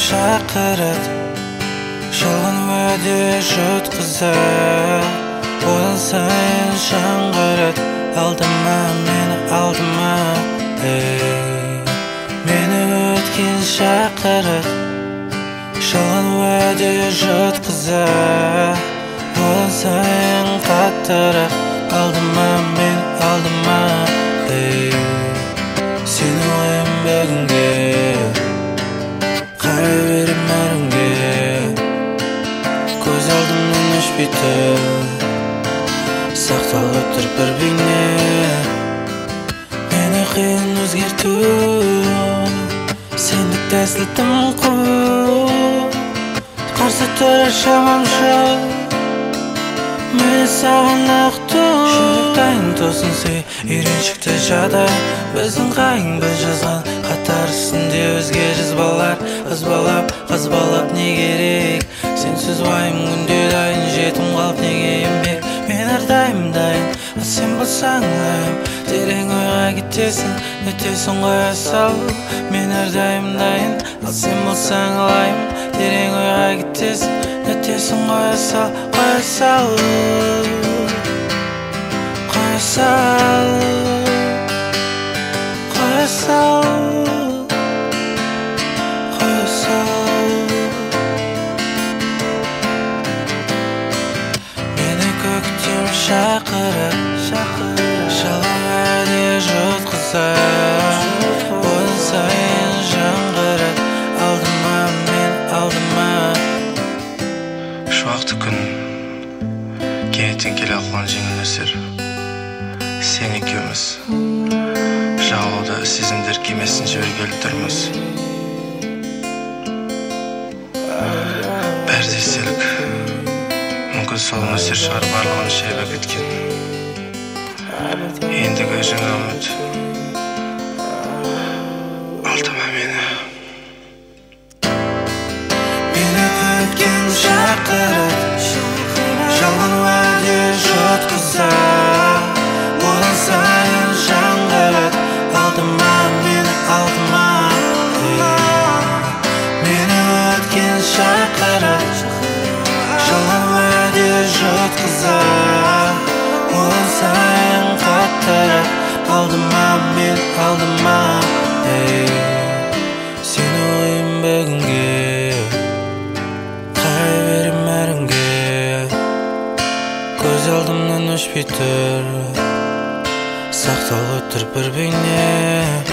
шақырады, жалған уәде жұтқызады. Одан сайын жаңғырады, алдама мені, алдама. Мені өткен шақырады, жалған уәде жұтқызады. Одан сайын қаттырақ, алдама мені, алдама. Сені ойым бүгінге, қарай берем әрімге. Көз алдымнан өшпейді, сақталып тұр бір бейне. Мені қиын өзгерту, сендік тәсіл тым қуып. Қарсы тұра шамам жоқ, мені саған ақту. Жүректайын тосын сүй, үйреншікті жағдай. Біздің қайың біз жазған хаттар үстінде өзге жазбалар. Қызбалап не керек, сенсіз уайым күнде дайын. Жетім қалып неге еңбек, мен әрдайым дайын. Ал сен болсаң лайым, терең ойға кетесің, өтесің қоя сал. Мен әрдайым дайын, ал сен болсаң лайым, терең ойға кетесің, өтесің қоя сал. Қоя сал, қоя сал, қоя сал, қоя сал. Мені көктем шақырып, жалған уәде жұтқызады. Одан сайын жаңғырады, алдама мен, алдама. Шуақты күн кенеттен келе қалған жеңіл әсер. Сен екеуміз жағалауда сезімдер кемесін жібергелі тұрмыз. Бәрі де естелік, мүмкін сол нөсер шығар барлығын шайып кеткен. Ендігі жаңа үміт, алдама мені. Мені көктем шақырады, жалған уәде жұтқызады. Одан сайын жаңғырады, алдама мені, алдама. Мені өткен шақырады, жалған уәде жұтқызады. Одан сайын қаттырақ, алдама мен, алдама. Сені ойым бүгінге, қарай берем әрімге. Көз алдымнан өшпей тұр, сақталып тұр бір бейне.